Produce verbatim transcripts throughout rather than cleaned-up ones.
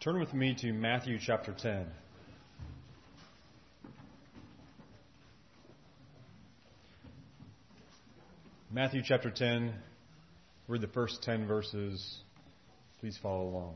Turn with me to Matthew chapter ten. Matthew chapter ten, read the first ten verses. Please follow along.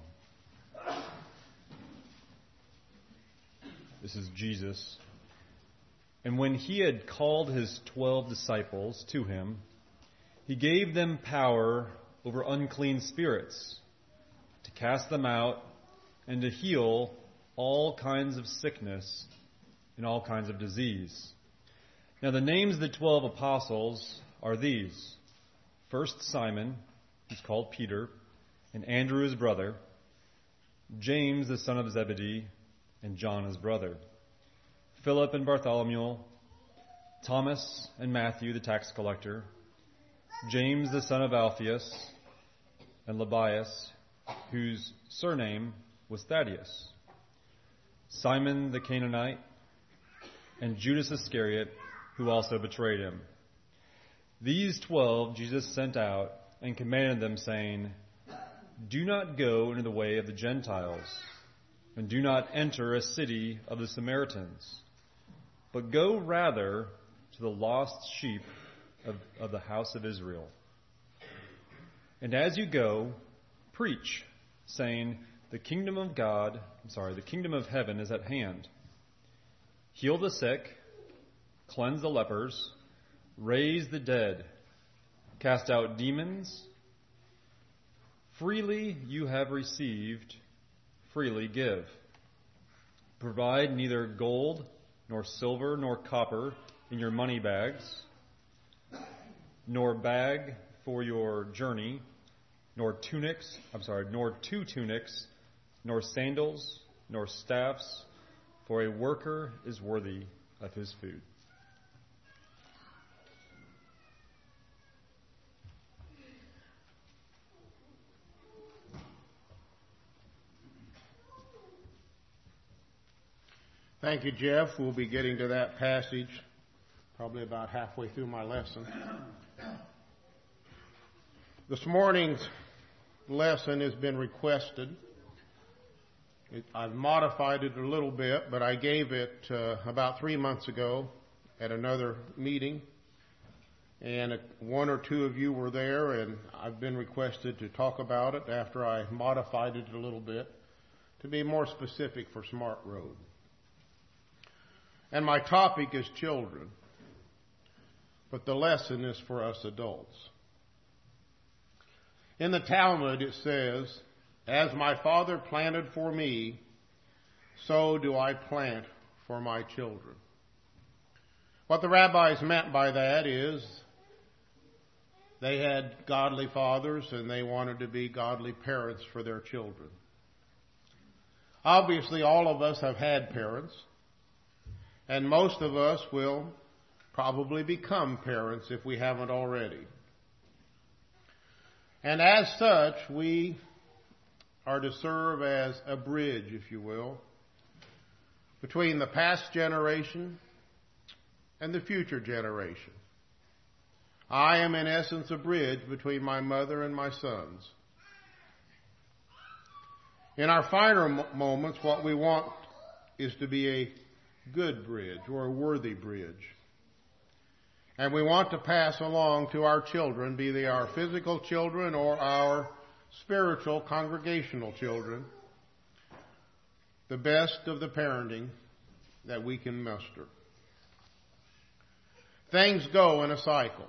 This is Jesus. And when he had called his twelve disciples to him, he gave them power over unclean spirits, to cast them out, and to heal all kinds of sickness and all kinds of disease. Now the names of the twelve apostles are these. First, Simon, who's called Peter, and Andrew his brother, James the son of Zebedee, and John his brother, Philip and Bartholomew, Thomas and Matthew the tax collector, James the son of Alphaeus, and Lebbaeus, whose surname was Thaddeus, Simon the Canaanite, and Judas Iscariot, who also betrayed him. These twelve Jesus sent out and commanded them, saying, "Do not go into the way of the Gentiles, and do not enter a city of the Samaritans, but go rather to the lost sheep of, of the house of Israel. And as you go, preach, saying, the kingdom of God, I'm sorry, the kingdom of heaven is at hand. Heal the sick, cleanse the lepers, raise the dead, cast out demons. Freely you have received, freely give. Provide neither gold, nor silver, nor copper in your money bags, nor bag for your journey, nor tunics, I'm sorry, nor two tunics, nor sandals, nor staffs, for a worker is worthy of his food." Thank you, Jeff. We'll be getting to that passage probably about halfway through my lesson. This morning's lesson has been requested. It, I've modified it a little bit, but I gave it uh, about three months ago at another meeting. And uh, one or two of you were there, and I've been requested to talk about it after I modified it a little bit to be more specific for Smart Road. And my topic is children, but the lesson is for us adults. In the Talmud it says, "As my Father planted for me, so do I plant for my children." What the rabbis meant by that is they had godly fathers and they wanted to be godly parents for their children. Obviously, all of us have had parents. And most of us will probably become parents if we haven't already. And as such, we are to serve as a bridge, if you will, between the past generation and the future generation. I am, in essence, a bridge between my mother and my sons. In our finer moments, what we want is to be a good bridge or a worthy bridge. And we want to pass along to our children, be they our physical children or our spiritual congregational children, the best of the parenting that we can muster. Things go in a cycle.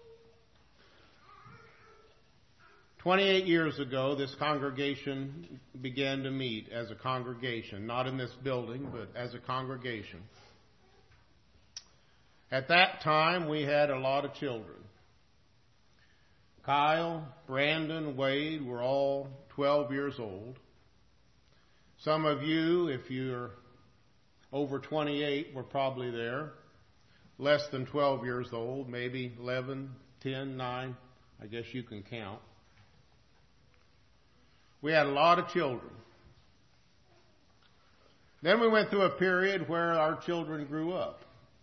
Twenty-eight years ago, this congregation began to meet as a congregation, not in this building, but as a congregation. At that time, we had a lot of children. Kyle, Brandon, Wade were all twelve years old. Some of you, if you're over twenty-eight, were probably there. Less than twelve years old, maybe eleven, ten, nine. I guess you can count. We had a lot of children. Then we went through a period where our children grew up.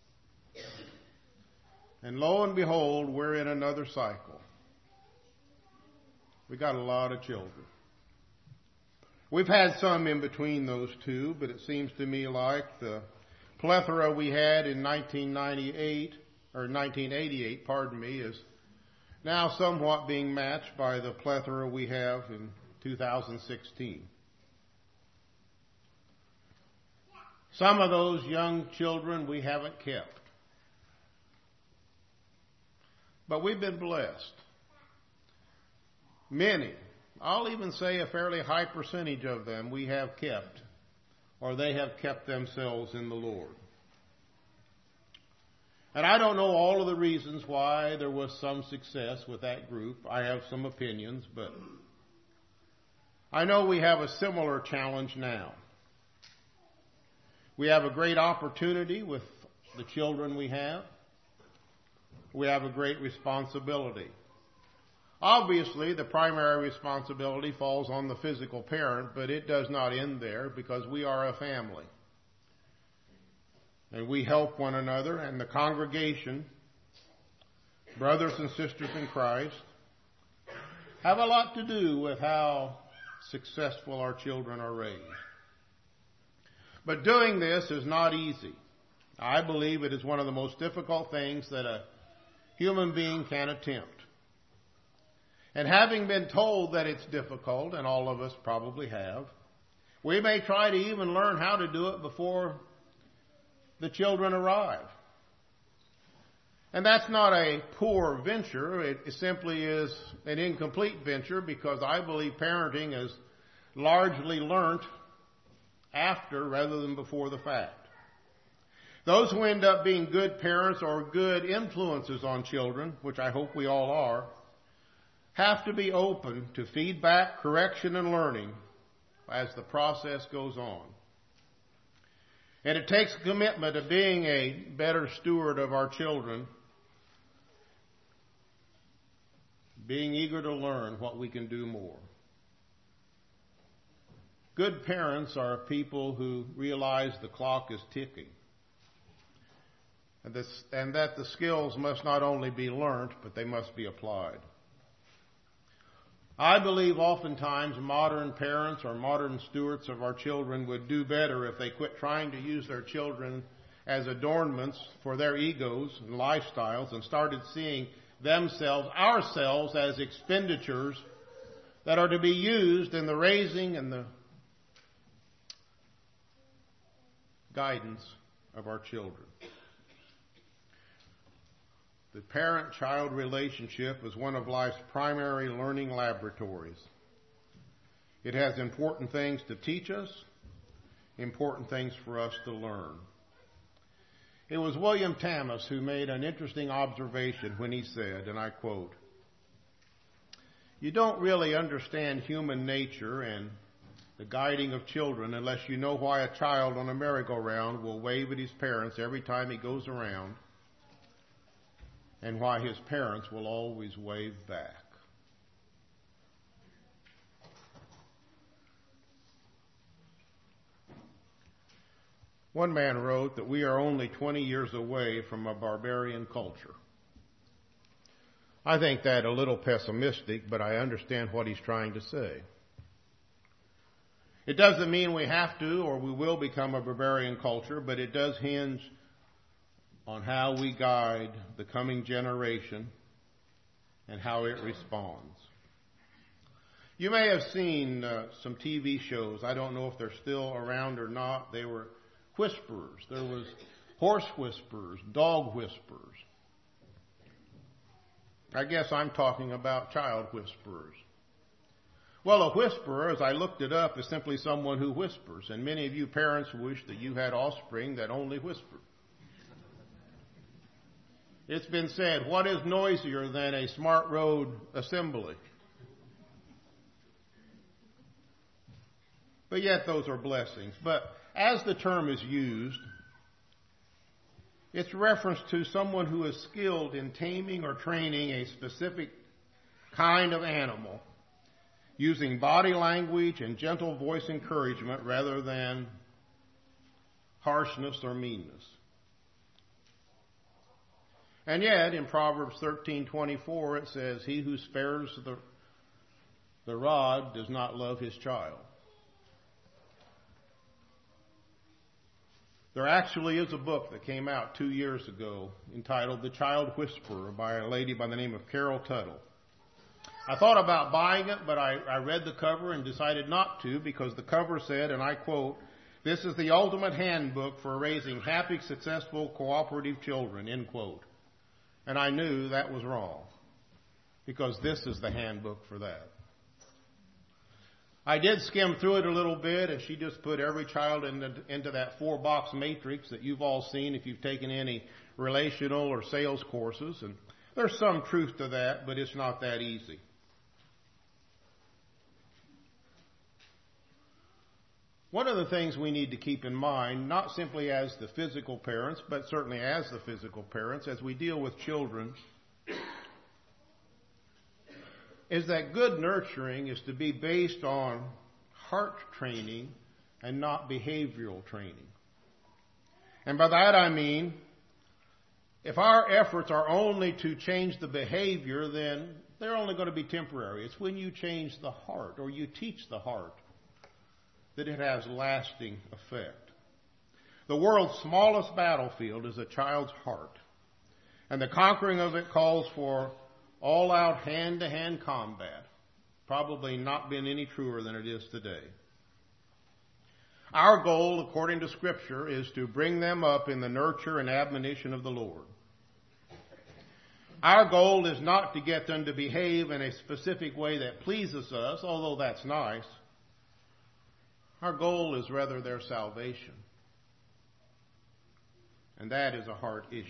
And lo and behold, we're in another cycle. We got a lot of children. We've had some in between those two, but it seems to me like the plethora we had in nineteen ninety-eight, or nineteen eighty-eight, pardon me, is now somewhat being matched by the plethora we have in two thousand sixteen. Some of those young children we haven't kept. But we've been blessed. Many, I'll even say a fairly high percentage of them we have kept, or they have kept themselves in the Lord. And I don't know all of the reasons why there was some success with that group. I have some opinions, but I know we have a similar challenge now. We have a great opportunity with the children we have. We have a great responsibility. Obviously, the primary responsibility falls on the physical parent, but it does not end there because we are a family. And we help one another, and the congregation, brothers and sisters in Christ, have a lot to do with how successful our children are raised. But doing this is not easy. I believe it is one of the most difficult things that a human being can attempt. And having been told that it's difficult, and all of us probably have, we may try to even learn how to do it before the children arrive. And that's not a poor venture. It simply is an incomplete venture because I believe parenting is largely learnt after rather than before the fact. Those who end up being good parents or good influences on children, which I hope we all are, have to be open to feedback, correction, and learning as the process goes on. And it takes a commitment of being a better steward of our children, being eager to learn what we can do more. Good parents are people who realize the clock is ticking, and, this, and that the skills must not only be learned, but they must be applied. I believe oftentimes modern parents or modern stewards of our children would do better if they quit trying to use their children as adornments for their egos and lifestyles and started seeing themselves, ourselves, as expenditures that are to be used in the raising and the guidance of our children. The parent-child relationship is one of life's primary learning laboratories. It has important things to teach us, important things for us to learn. It was William Thomas who made an interesting observation when he said, and I quote, "You don't really understand human nature and the guiding of children unless you know why a child on a merry-go-round will wave at his parents every time he goes around, and why his parents will always wave back." One man wrote that we are only twenty years away from a barbarian culture. I think that a little pessimistic, but I understand what he's trying to say. It doesn't mean we have to or we will become a barbarian culture, but it does hinge on how we guide the coming generation and how it responds. You may have seen uh, some T V shows. I don't know if they're still around or not. They were whisperers. There was horse whisperers, dog whisperers. I guess I'm talking about child whisperers. Well, a whisperer, as I looked it up, is simply someone who whispers. And many of you parents wish that you had offspring that only whispered. It's been said, what is noisier than a smart road assembly? But yet those are blessings. But as the term is used, it's reference to someone who is skilled in taming or training a specific kind of animal, using body language and gentle voice encouragement rather than harshness or meanness. And yet, in Proverbs thirteen twenty-four, it says, "He who spares the, the rod does not love his child." There actually is a book that came out two years ago entitled The Child Whisperer by a lady by the name of Carol Tuttle. I thought about buying it, but I, I read the cover and decided not to because the cover said, and I quote, "This is the ultimate handbook for raising happy, successful, cooperative children," end quote. And I knew that was wrong because this is the handbook for that. I did skim through it a little bit, and she just put every child into, into that four-box matrix that you've all seen if you've taken any relational or sales courses. And there's some truth to that, but it's not that easy. One of the things we need to keep in mind, not simply as the physical parents, but certainly as the physical parents, as we deal with children, is that good nurturing is to be based on heart training and not behavioral training. And by that I mean, if our efforts are only to change the behavior, then they're only going to be temporary. It's when you change the heart, or you teach the heart, that it has lasting effect. The world's smallest battlefield is a child's heart, and the conquering of it calls for all-out hand-to-hand combat, probably not been any truer than it is today. Our goal, according to Scripture, is to bring them up in the nurture and admonition of the Lord. Our goal is not to get them to behave in a specific way that pleases us, although that's nice. Our goal is rather their salvation. And that is a heart issue.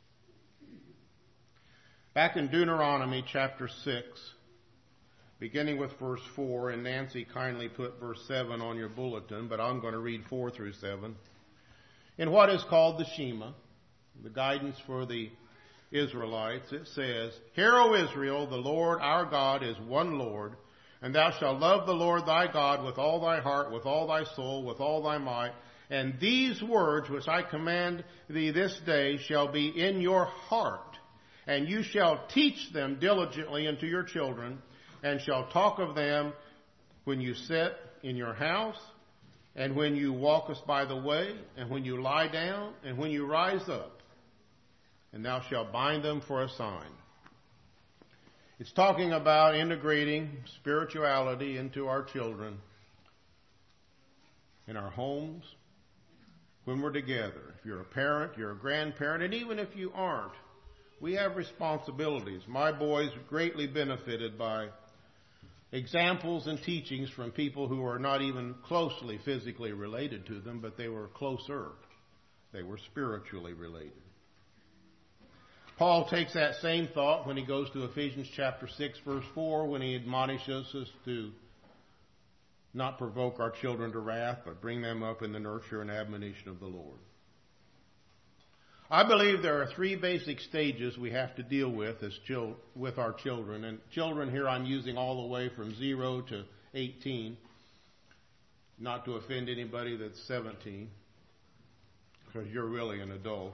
Back in Deuteronomy chapter six, beginning with verse four, and Nancy kindly put verse seven on your bulletin, but I'm going to read four through seven. In what is called the Shema, the guidance for the Israelites, it says, "Hear, O Israel, the Lord our God is one Lord, and thou shalt love the Lord thy God with all thy heart, with all thy soul, with all thy might. And these words which I command thee this day shall be in your heart, and you shall teach them diligently unto your children, and shall talk of them when you sit in your house, and when you walkest by the way, and when you lie down, and when you rise up. And thou shalt bind them for a sign." It's talking about integrating spirituality into our children, in our homes, when we're together. If you're a parent, you're a grandparent, and even if you aren't, we have responsibilities. My boys greatly benefited by examples and teachings from people who are not even closely physically related to them, but they were closer. They were spiritually related. Paul takes that same thought when he goes to Ephesians chapter six, verse four, when he admonishes us to not provoke our children to wrath, but bring them up in the nurture and admonition of the Lord. I believe there are three basic stages we have to deal with as chil- with our children. And children here I'm using all the way from zero to eighteen, not to offend anybody that's seventeen, because you're really an adult.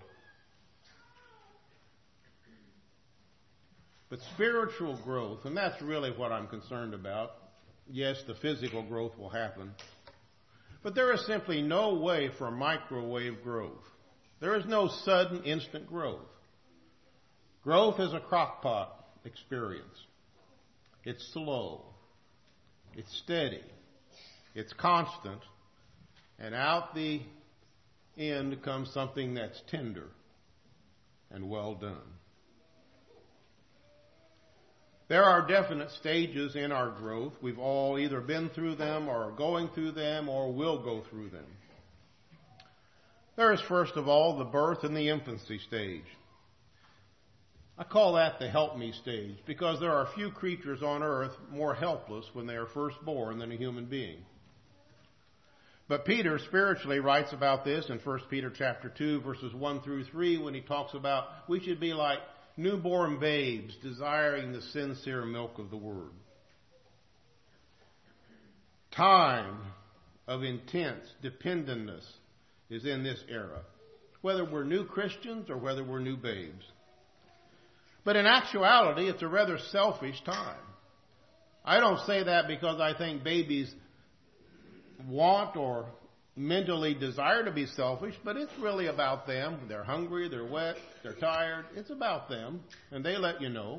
But spiritual growth, and that's really what I'm concerned about. Yes, the physical growth will happen. But there is simply no way for microwave growth. There is no sudden, instant growth. Growth is a crockpot experience. It's slow. It's steady. It's constant. And out the end comes something that's tender and well done. There are definite stages in our growth. We've all either been through them or are going through them or will go through them. There is, first of all, the birth and the infancy stage. I call that the help me stage because there are few creatures on earth more helpless when they are first born than a human being. But Peter spiritually writes about this in First Peter chapter two, verses one through three, when he talks about we should be like newborn babes desiring the sincere milk of the Word. Time of intense dependentness is in this era, whether we're new Christians or whether we're new babes. But in actuality, it's a rather selfish time. I don't say that because I think babies want or mentally desire to be selfish, but it's really about them. They're hungry, they're wet, they're tired. It's about them, and they let you know.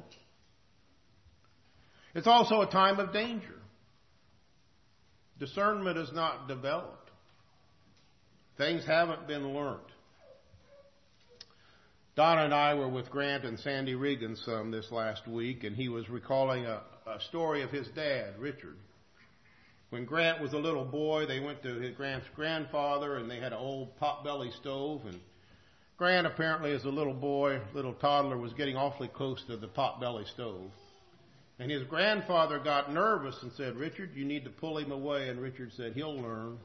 It's also a time of danger. Discernment is not developed. Things haven't been learned. Donna and I were with Grant and Sandy Regan some this last week, and he was recalling a, a story of his dad, Richard. When Grant was a little boy, they went to his Grant's grandfather, and they had an old potbelly stove. And Grant, apparently as a little boy, little toddler, was getting awfully close to the potbelly stove. And his grandfather got nervous and said, "Richard, you need to pull him away." And Richard said, "He'll learn."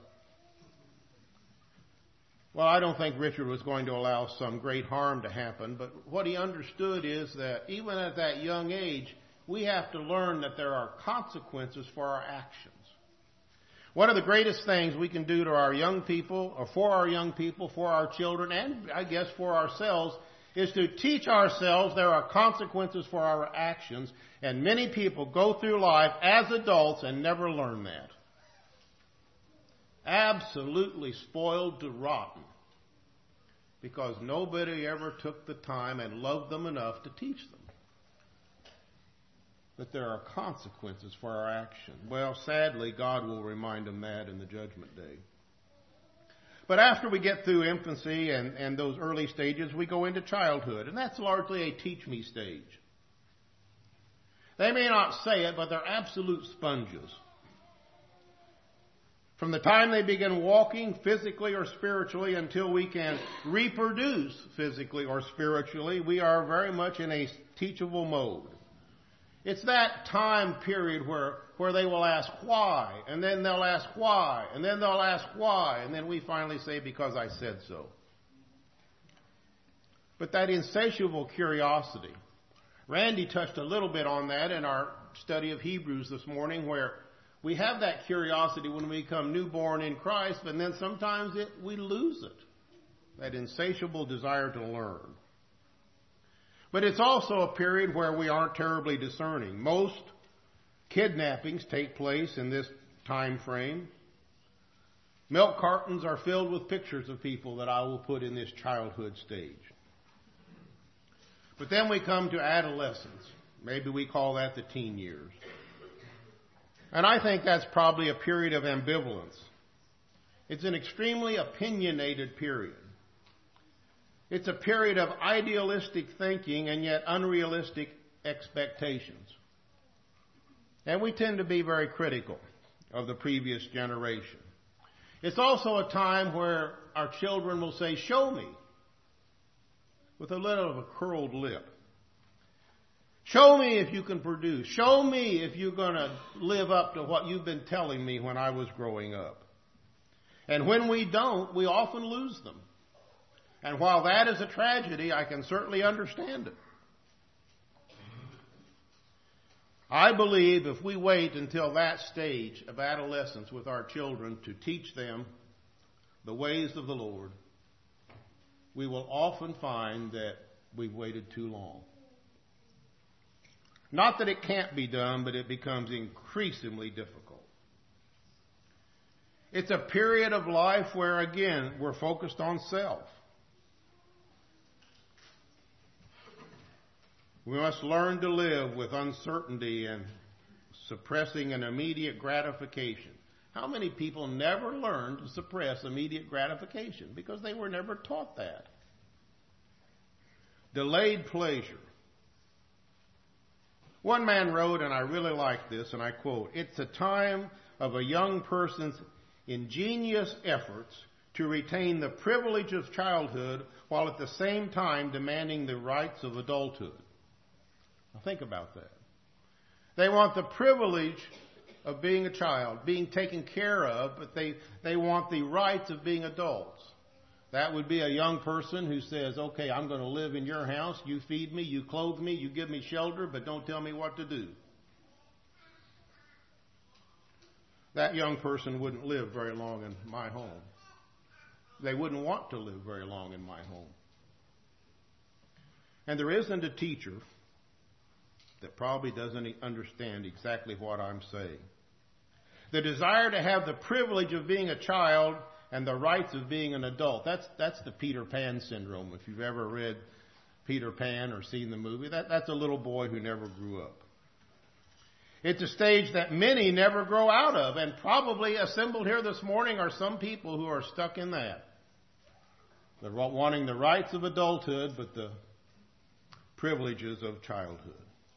Well, I don't think Richard was going to allow some great harm to happen, but what he understood is that even at that young age, we have to learn that there are consequences for our actions. One of the greatest things we can do to our young people, or for our young people, for our children, and I guess for ourselves, is to teach ourselves there are consequences for our actions, and many people go through life as adults and never learn that. Absolutely spoiled to rotten, because nobody ever took the time and loved them enough to teach them that there are consequences for our action. Well, sadly, God will remind them that in the judgment day. But after we get through infancy and, and those early stages, we go into childhood, and that's largely a teach-me stage. They may not say it, but they're absolute sponges. From the time they begin walking physically or spiritually until we can reproduce physically or spiritually, we are very much in a teachable mode. It's that time period where, where they will ask why, and then they'll ask why, and then they'll ask why, and then we finally say, because I said so. But that insatiable curiosity, Randy touched a little bit on that in our study of Hebrews this morning, where we have that curiosity when we become newborn in Christ, but then sometimes it, we lose it, that insatiable desire to learn. But it's also a period where we aren't terribly discerning. Most kidnappings take place in this time frame. Milk cartons are filled with pictures of people that I will put in this childhood stage. But then we come to adolescence. Maybe we call that the teen years. And I think that's probably a period of ambivalence. It's an extremely opinionated period. It's a period of idealistic thinking and yet unrealistic expectations. And we tend to be very critical of the previous generation. It's also a time where our children will say, "Show me," with a little of a curled lip. Show me if you can produce. Show me if you're going to live up to what you've been telling me when I was growing up. And when we don't, we often lose them. And while that is a tragedy, I can certainly understand it. I believe if we wait until that stage of adolescence with our children to teach them the ways of the Lord, we will often find that we've waited too long. Not that it can't be done, but it becomes increasingly difficult. It's a period of life where, again, we're focused on self. We must learn to live with uncertainty and suppressing an immediate gratification. How many people never learn to suppress immediate gratification because they were never taught that? Delayed pleasure. One man wrote, and I really like this, and I quote, "It's a time of a young person's ingenious efforts to retain the privilege of childhood while at the same time demanding the rights of adulthood." Now think about that. They want the privilege of being a child, being taken care of, but they, they want the rights of being adults. That would be a young person who says, "Okay, I'm going to live in your house. You feed me, you clothe me, you give me shelter, but don't tell me what to do." That young person wouldn't live very long in my home. They wouldn't want to live very long in my home. And there isn't a teacher that probably doesn't understand exactly what I'm saying. The desire to have the privilege of being a child and the rights of being an adult. That's that's the Peter Pan syndrome. If you've ever read Peter Pan or seen the movie, that, that's a little boy who never grew up. It's a stage that many never grow out of, and probably assembled here this morning are some people who are stuck in that. They're wanting the rights of adulthood, but the privileges of childhood.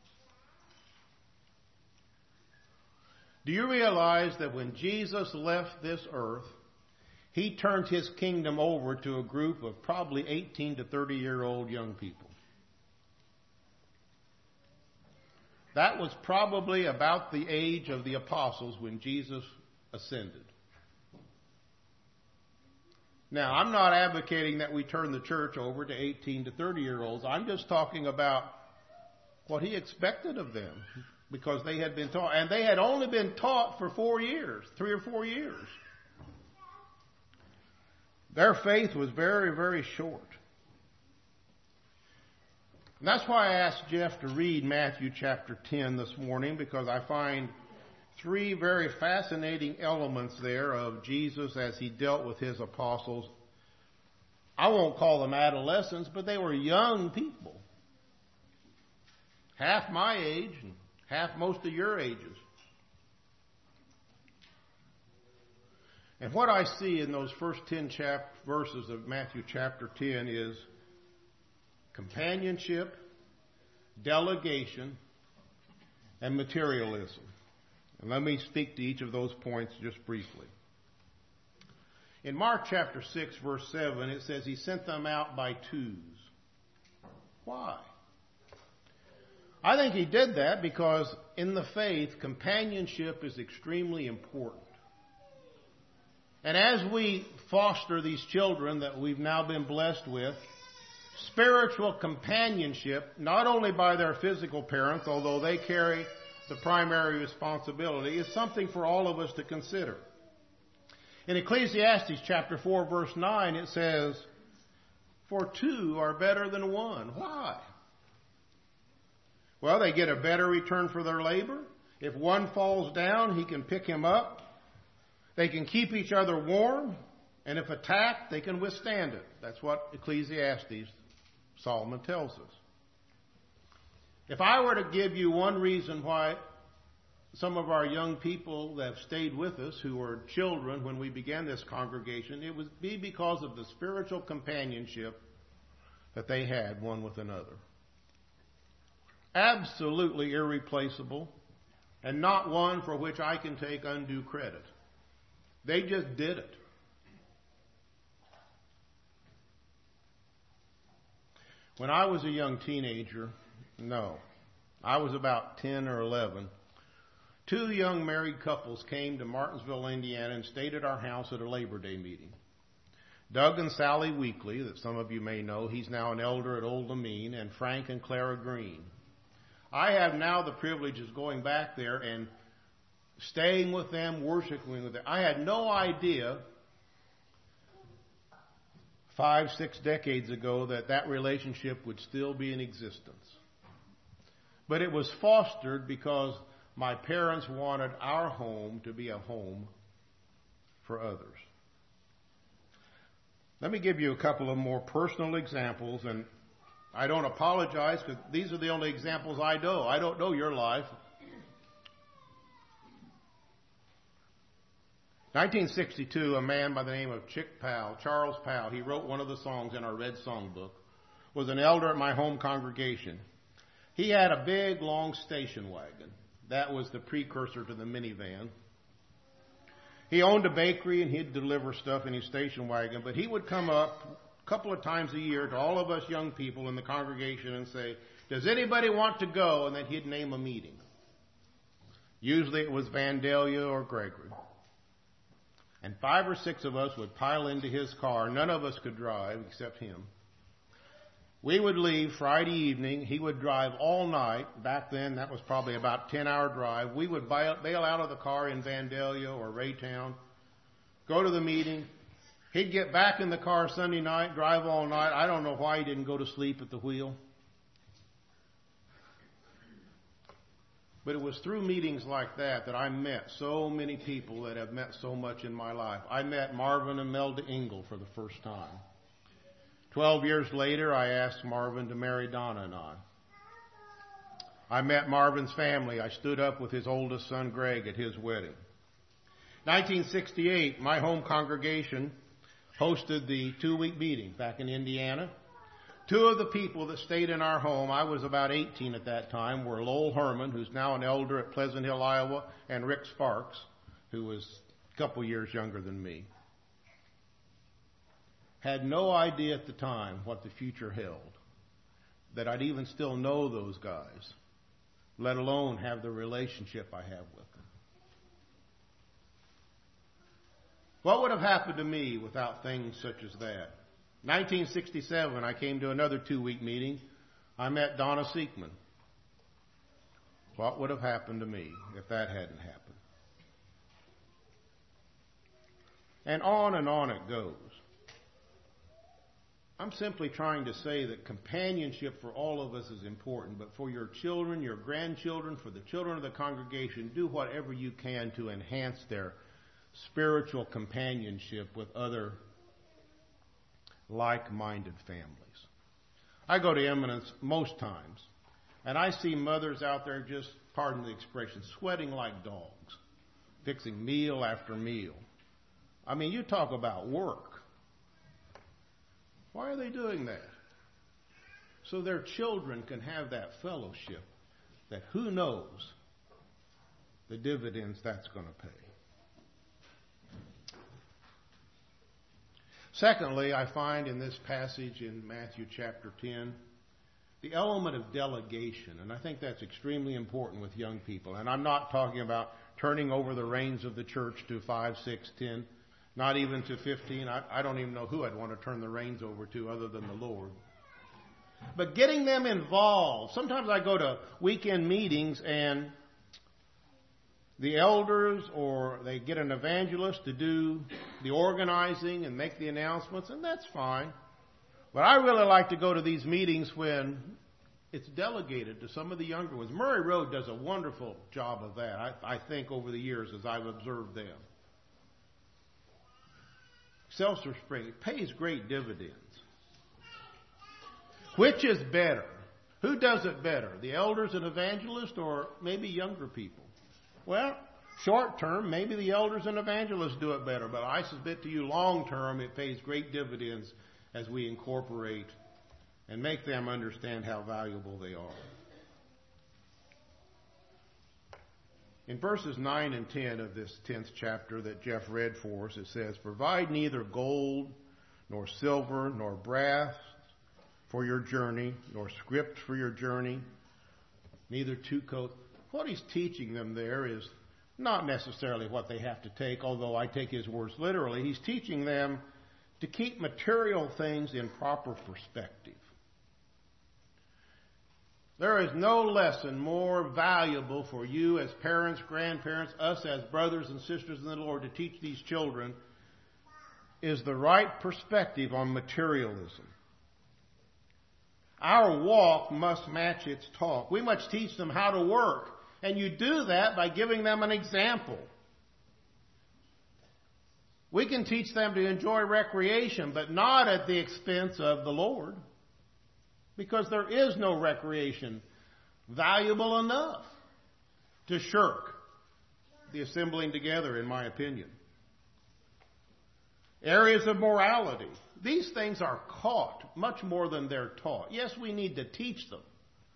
Do you realize that when Jesus left this earth, he turned his kingdom over to a group of probably eighteen to thirty year old young people? That was probably about the age of the apostles when Jesus ascended. Now, I'm not advocating that we turn the church over to eighteen to thirty year olds. I'm just talking about what he expected of them, because they had been taught. And they had only been taught for four years, three or four years. Their faith was very, very short. And that's why I asked Jeff to read Matthew chapter ten this morning, because I find three very fascinating elements there of Jesus as he dealt with his apostles. I won't call them adolescents, but they were young people. Half my age and half most of your ages. And what I see in those first ten chap- verses of Matthew chapter ten is companionship, delegation, and materialism. And let me speak to each of those points just briefly. In Mark chapter six, verse seven, it says he sent them out by twos. Why? I think he did that because in the faith, companionship is extremely important. And as we foster these children that we've now been blessed with, spiritual companionship, not only by their physical parents, although they carry the primary responsibility, is something for all of us to consider. In Ecclesiastes chapter four, verse nine, it says, "For two are better than one." Why? Well, they get a better return for their labor. If one falls down, he can pick him up. They can keep each other warm. And if attacked, they can withstand it. That's what Ecclesiastes, Solomon tells us. If I were to give you one reason why some of our young people that have stayed with us, who were children when we began this congregation, it would be because of the spiritual companionship that they had one with another. Absolutely irreplaceable, and not one for which I can take undue credit. They just did it. When I was a young teenager, no, I was about ten or eleven, two young married couples came to Martinsville, Indiana, and stayed at our house at a Labor Day meeting. Doug and Sally Weekly, that some of you may know, he's now an elder at Old Lamine, and Frank and Clara Green. I have now the privilege of going back there and staying with them, worshiping with them. I had no idea five, six decades ago that that relationship would still be in existence. But it was fostered because my parents wanted our home to be a home for others. Let me give you a couple of more personal examples, and I don't apologize because these are the only examples I know. I don't know your life. nineteen sixty-two, a man by the name of Chick Powell, Charles Powell, he wrote one of the songs in our Red Songbook, was an elder at my home congregation. He had a big, long station wagon. That was the precursor to the minivan. He owned a bakery and he'd deliver stuff in his station wagon, but he would come up a couple of times a year to all of us young people in the congregation and say, "Does anybody want to go?" And then he'd name a meeting. Usually it was Vandalia or Gregory. And five or six of us would pile into his car. None of us could drive except him. We would leave Friday evening. He would drive all night. Back then, that was probably about a ten-hour drive. We would bail, bail out of the car in Vandalia or Raytown, go to the meeting. He'd get back in the car Sunday night, drive all night. I don't know why he didn't go to sleep at the wheel. But it was through meetings like that that I met so many people that have meant so much in my life. I met Marvin and Melda Engel for the first time. Twelve years later, I asked Marvin to marry Donna and I. I met Marvin's family. I stood up with his oldest son, Greg, at his wedding. nineteen sixty-eight, my home congregation hosted the two-week meeting back in Indiana. Two of the people that stayed in our home, I was about eighteen at that time, were Lowell Herman, who's now an elder at Pleasant Hill, Iowa, and Rick Sparks, who was a couple years younger than me. Had no idea at the time what the future held, that I'd even still know those guys, let alone have the relationship I have with them. What would have happened to me without things such as that? nineteen sixty-seven, I came to another two-week meeting. I met Donna Seekman. What would have happened to me if that hadn't happened? And on and on it goes. I'm simply trying to say that companionship for all of us is important, but for your children, your grandchildren, for the children of the congregation, do whatever you can to enhance their spiritual companionship with other like-minded families. I go to Eminence most times, and I see mothers out there just, pardon the expression, sweating like dogs, fixing meal after meal. I mean, you talk about work. Why are they doing that? So their children can have that fellowship that who knows the dividends that's going to pay. Secondly, I find in this passage in Matthew chapter ten, the element of delegation, and I think that's extremely important with young people. And I'm not talking about turning over the reins of the church to five, six, ten, not even to fifteen. I, I don't even know who I'd want to turn the reins over to other than the Lord. But getting them involved. Sometimes I go to weekend meetings and the elders or they get an evangelist to do the organizing and make the announcements, and that's fine. But I really like to go to these meetings when it's delegated to some of the younger ones. Murray Road does a wonderful job of that, I, I think, over the years as I've observed them. Seltzer Spring, it pays great dividends. Which is better? Who does it better? The elders and evangelists or maybe younger people? Well, short term, maybe the elders and evangelists do it better, but I submit to you long term it pays great dividends as we incorporate and make them understand how valuable they are. In verses nine and ten of this tenth chapter that Jeff read for us, it says, "Provide neither gold, nor silver, nor brass for your journey, nor script for your journey, neither two coats." What he's teaching them there is not necessarily what they have to take, although I take his words literally. He's teaching them to keep material things in proper perspective. There is no lesson more valuable for you as parents, grandparents, us as brothers and sisters in the Lord to teach these children is the right perspective on materialism. Our walk must match its talk. We must teach them how to work. And you do that by giving them an example. We can teach them to enjoy recreation, but not at the expense of the Lord. Because there is no recreation valuable enough to shirk the assembling together, in my opinion. Areas of morality. These things are caught much more than they're taught. Yes, we need to teach them.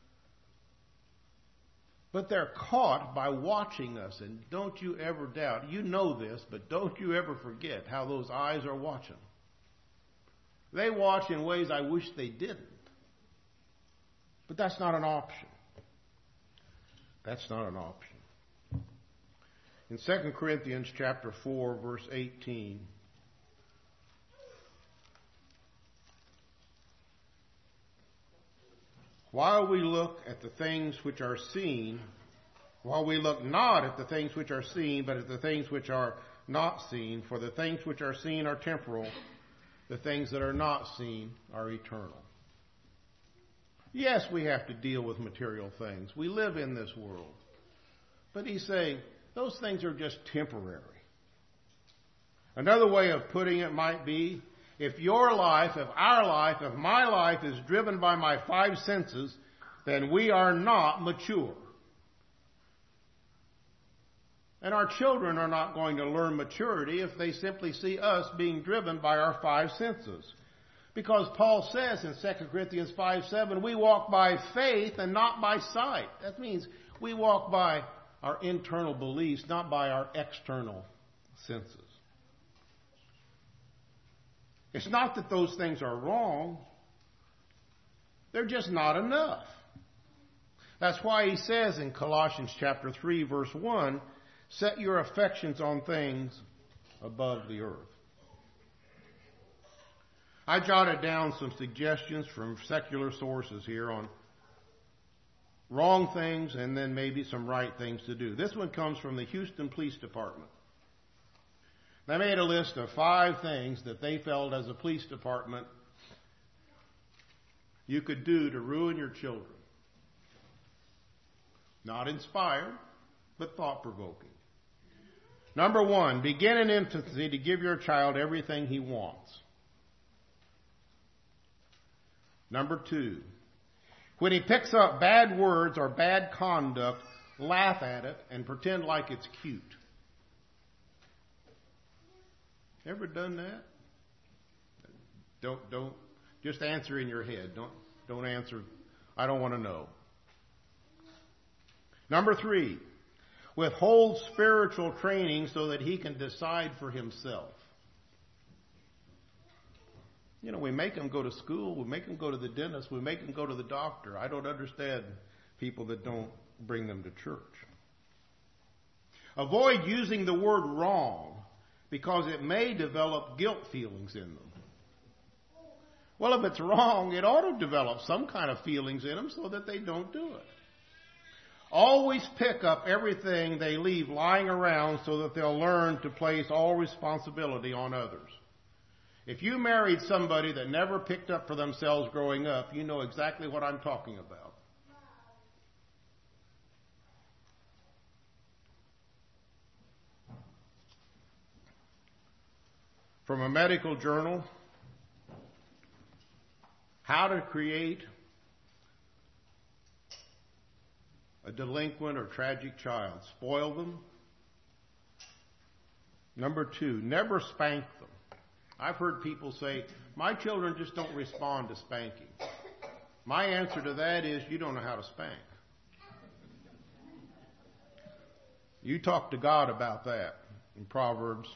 But they're caught by watching us. And don't you ever doubt, you know this, but don't you ever forget how those eyes are watching. They watch in ways I wish they didn't. But that's not an option. That's not an option. In Second Corinthians chapter four, verse eighteen, while we look at the things which are seen, while we look not at the things which are seen, but at the things which are not seen, for the things which are seen are temporal, the things that are not seen are eternal. Yes, we have to deal with material things. We live in this world. But he's saying those things are just temporary. Another way of putting it might be, if your life, if our life, if my life is driven by my five senses, then we are not mature. And our children are not going to learn maturity if they simply see us being driven by our five senses. Because Paul says in Second Corinthians five seven, we walk by faith and not by sight. That means we walk by our internal beliefs, not by our external senses. It's not that those things are wrong. They're just not enough. That's why he says in Colossians chapter three, verse one, set your affections on things above the earth. I jotted down some suggestions from secular sources here on wrong things and then maybe some right things to do. This one comes from the Houston Police Department. They made a list of five things that they felt as a police department you could do to ruin your children. Not inspired, but thought-provoking. Number one, begin in infancy to give your child everything he wants. Number two, when he picks up bad words or bad conduct, laugh at it and pretend like it's cute. Ever done that? Don't, don't, just answer in your head. Don't, don't answer, I don't want to know. Number three, withhold spiritual training so that he can decide for himself. You know, we make them go to school, we make them go to the dentist, we make them go to the doctor. I don't understand people that don't bring them to church. Avoid using the word wrong because it may develop guilt feelings in them. Well, if it's wrong, it ought to develop some kind of feelings in them so that they don't do it. Always pick up everything they leave lying around so that they'll learn to place all responsibility on others. If you married somebody that never picked up for themselves growing up, you know exactly what I'm talking about. From a medical journal, how to create a delinquent or tragic child. Spoil them. Number two, never spank them. I've heard people say, my children just don't respond to spanking. My answer to that is, you don't know how to spank. You talk to God about that in Proverbs.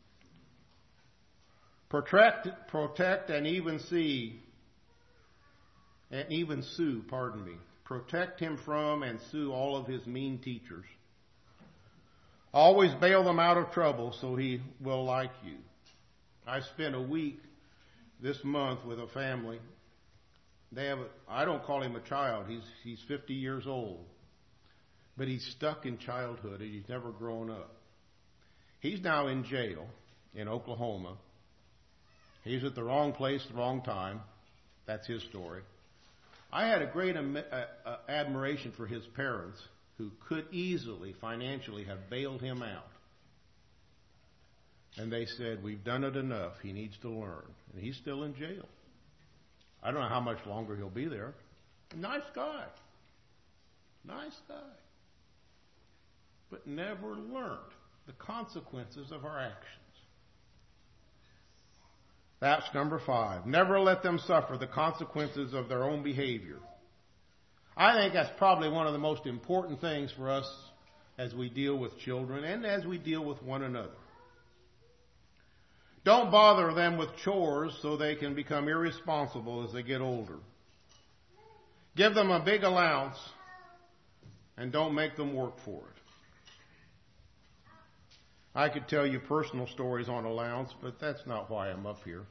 Protect, protect and even see, and even sue, pardon me. Protect him from and sue all of his mean teachers. Always bail them out of trouble so he will like you. I spent a week this month with a family. They have a, I don't call him a child. He's he's fifty years old. But he's stuck in childhood and he's never grown up. He's now in jail in Oklahoma. He's at the wrong place, the wrong time. That's his story. I had a great am- uh, uh, admiration for his parents who could easily, financially, have bailed him out. And they said, we've done it enough. He needs to learn. And he's still in jail. I don't know how much longer he'll be there. Nice guy. Nice guy. But never learned the consequences of our actions. That's number five. Never let them suffer the consequences of their own behavior. I think that's probably one of the most important things for us as we deal with children and as we deal with one another. Don't bother them with chores so they can become irresponsible as they get older. Give them a big allowance and don't make them work for it. I could tell you personal stories on allowance, but that's not why I'm up here.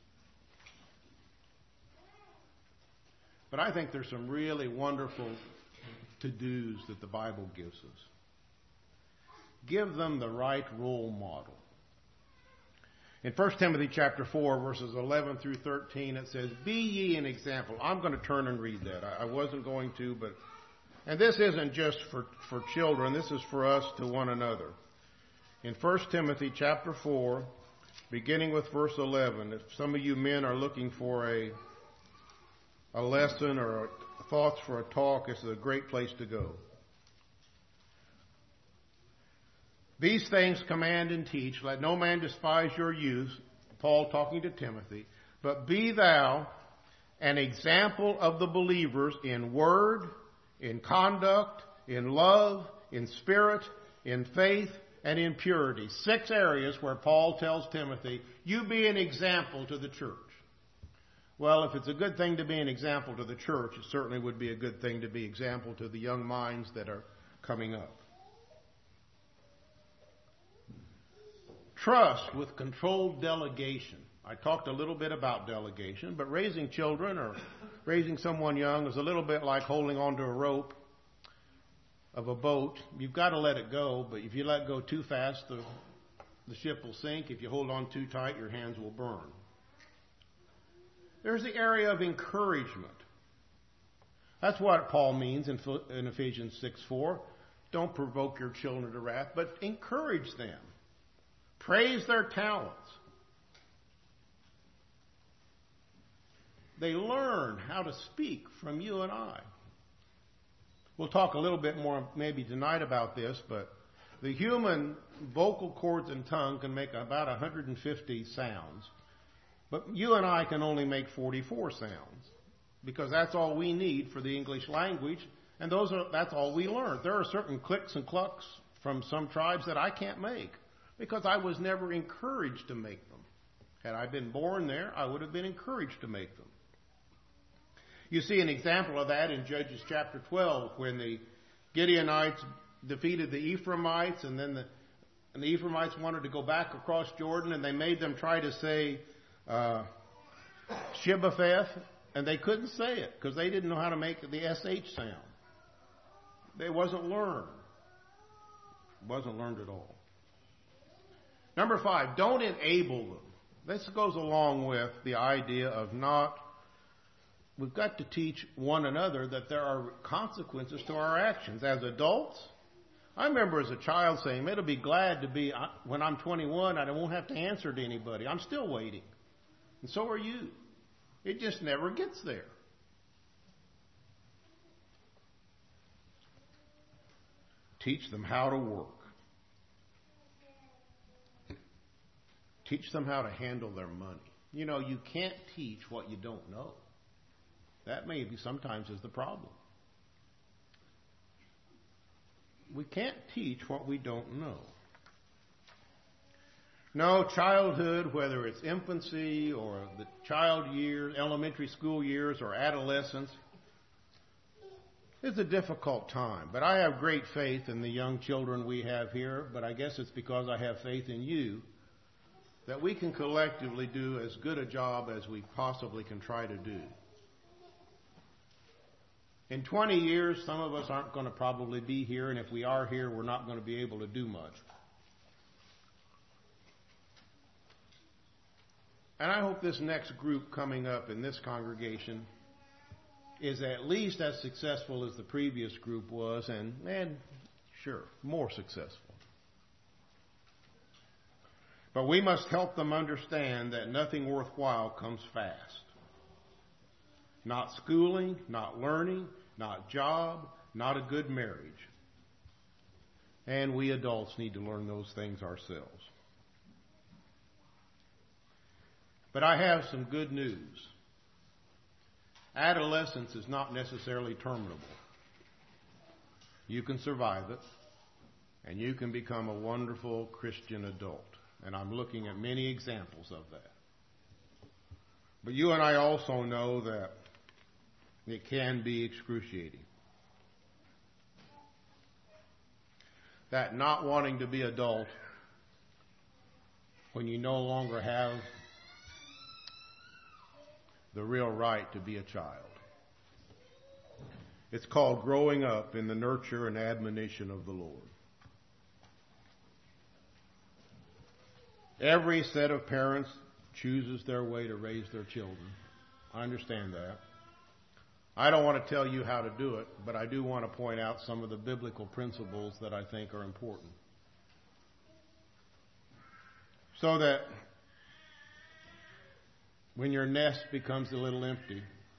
But I think there's some really wonderful to-dos that the Bible gives us. Give them the right role model. In First Timothy chapter four, verses eleven through thirteen, it says, be ye an example. I'm going to turn and read that. I wasn't going to, but And this isn't just for, for children. This is for us to one another. In First Timothy chapter four, beginning with verse eleven, if some of you men are looking for a, a lesson or thoughts for a talk, this is a great place to go. These things command and teach. Let no man despise your youth. Paul talking to Timothy. But be thou an example of the believers in word, in conduct, in love, in spirit, in faith, and in purity. Six areas where Paul tells Timothy, you be an example to the church. Well, if it's a good thing to be an example to the church, it certainly would be a good thing to be example to the young minds that are coming up. Trust with controlled delegation. I talked a little bit about delegation, but raising children or raising someone young is a little bit like holding onto a rope of a boat. You've got to let it go, but if you let go too fast, the, the ship will sink. If you hold on too tight, your hands will burn. There's the area of encouragement. That's what Paul means in, in Ephesians six four. Don't provoke your children to wrath, but encourage them. Praise their talents. They learn how to speak from you and I. We'll talk a little bit more maybe tonight about this, but the human vocal cords and tongue can make about one hundred fifty sounds. But you and I can only make forty-four sounds because that's all we need for the English language, and those are that's all we learn. There are certain clicks and clucks from some tribes that I can't make because I was never encouraged to make them. Had I been born there, I would have been encouraged to make them. You see an example of that in Judges chapter twelve when the Gideonites defeated the Ephraimites, and then the, and the Ephraimites wanted to go back across Jordan, and they made them try to say uh, Shibbopheth, and they couldn't say it because they didn't know how to make the S H sound. It wasn't learned. It wasn't learned at all. Number five, don't enable them. This goes along with the idea of not, we've got to teach one another that there are consequences to our actions. As adults, I remember as a child saying, it'll be glad to be, when I'm twenty-one, I won't have to answer to anybody. I'm still waiting. And so are you. It just never gets there. Teach them how to work. Teach them how to handle their money. You know, you can't teach what you don't know. That maybe sometimes is the problem. We can't teach what we don't know. No, childhood, whether it's infancy or the child years, elementary school years or adolescence, is a difficult time. But I have great faith in the young children we have here, but I guess it's because I have faith in you that we can collectively do as good a job as we possibly can try to do. In twenty years, some of us aren't going to probably be here, and if we are here, we're not going to be able to do much. And I hope this next group coming up in this congregation is at least as successful as the previous group was, and, and sure, more successful. But we must help them understand that nothing worthwhile comes fast. Not schooling, not learning, not job, not a good marriage. And we adults need to learn those things ourselves. But I have some good news. Adolescence is not necessarily terminable. You can survive it, and you can become a wonderful Christian adult. And I'm looking at many examples of that. But you and I also know that it can be excruciating. That not wanting to be adult when you no longer have the real right to be a child. It's called growing up in the nurture and admonition of the Lord. Every set of parents chooses their way to raise their children. I understand that. I don't want to tell you how to do it, but I do want to point out some of the biblical principles that I think are important. So that when your nest becomes a little empty,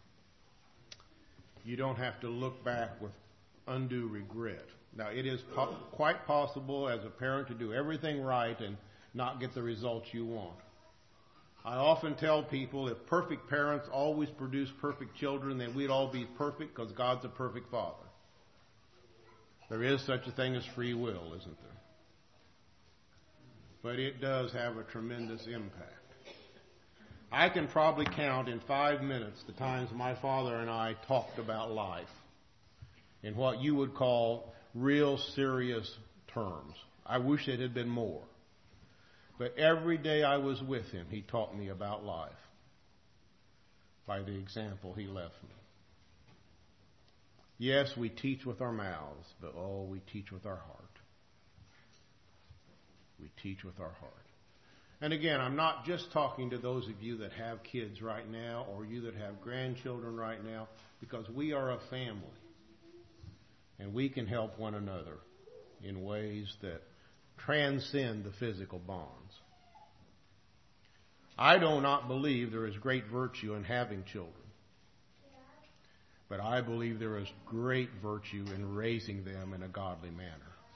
you don't have to look back with undue regret. Now, it is po- quite possible as a parent to do everything right and not get the results you want. I often tell people if perfect parents always produce perfect children, then we'd all be perfect because God's a perfect Father. There is such a thing as free will, isn't there? But it does have a tremendous impact. I can probably count in five minutes the times my father and I talked about life in what you would call real serious terms. I wish it had been more. But every day I was with him, he taught me about life by the example he left me. Yes, we teach with our mouths, but oh, we teach with our heart. We teach with our heart. And again, I'm not just talking to those of you that have kids right now or you that have grandchildren right now, because we are a family. And we can help one another in ways that transcend the physical bonds. I do not believe there is great virtue in having children. But I believe there is great virtue in raising them in a godly manner.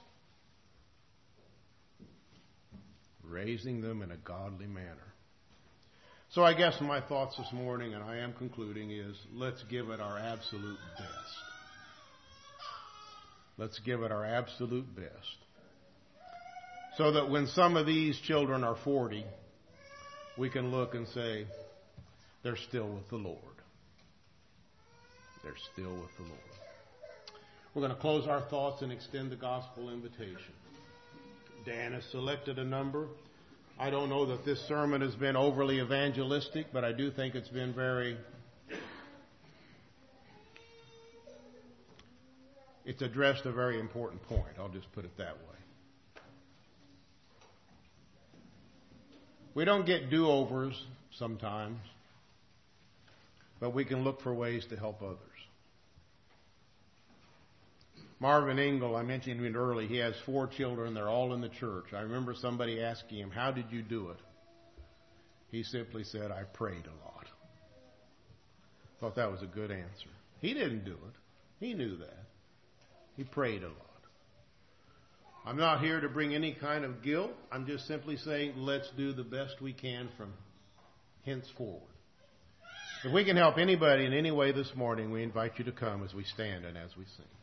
Raising them in a godly manner. So I guess my thoughts this morning, and I am concluding, is let's give it our absolute best. Let's give it our absolute best. So that when some of these children are forty, we can look and say, they're still with the Lord. They're still with the Lord. We're going to close our thoughts and extend the gospel invitation. Dan has selected a number. I don't know that this sermon has been overly evangelistic, but I do think it's been very... It's addressed a very important point. I'll just put it that way. We don't get do-overs sometimes, but we can look for ways to help others. Marvin Engel, I mentioned him early, he has four children. They're all in the church. I remember somebody asking him, how did you do it? He simply said, I prayed a lot. Thought that was a good answer. He didn't do it. He knew that. He prayed a lot. I'm not here to bring any kind of guilt. I'm just simply saying, let's do the best we can from henceforward. If we can help anybody in any way this morning, we invite you to come as we stand and as we sing.